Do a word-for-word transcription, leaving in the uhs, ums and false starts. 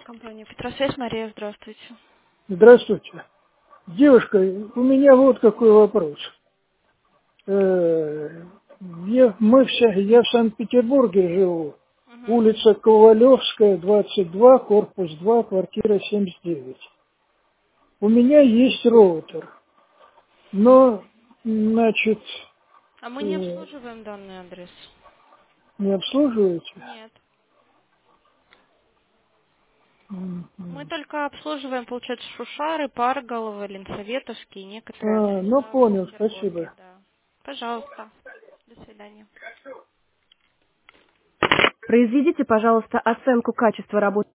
Компания Петросвязь, Мария, здравствуйте. Здравствуйте. Девушка, у меня вот какой вопрос. Э, Я, мы все, я в Санкт-Петербурге живу. Мгм. Улица Ковалевская, двадцать два, корпус два, квартира семьдесят девять. У меня есть роутер, но, значит, А мы не э, обслуживаем данный адрес. не обслуживаете? Нет. Мы Мгм. только обслуживаем, получается, Шушары, Парголово, Ленсоветовский и некоторые А, ну адреса в понял, Петербурге, спасибо. да. Пожалуйста. До свидания. Произведите, пожалуйста, оценку качества работы.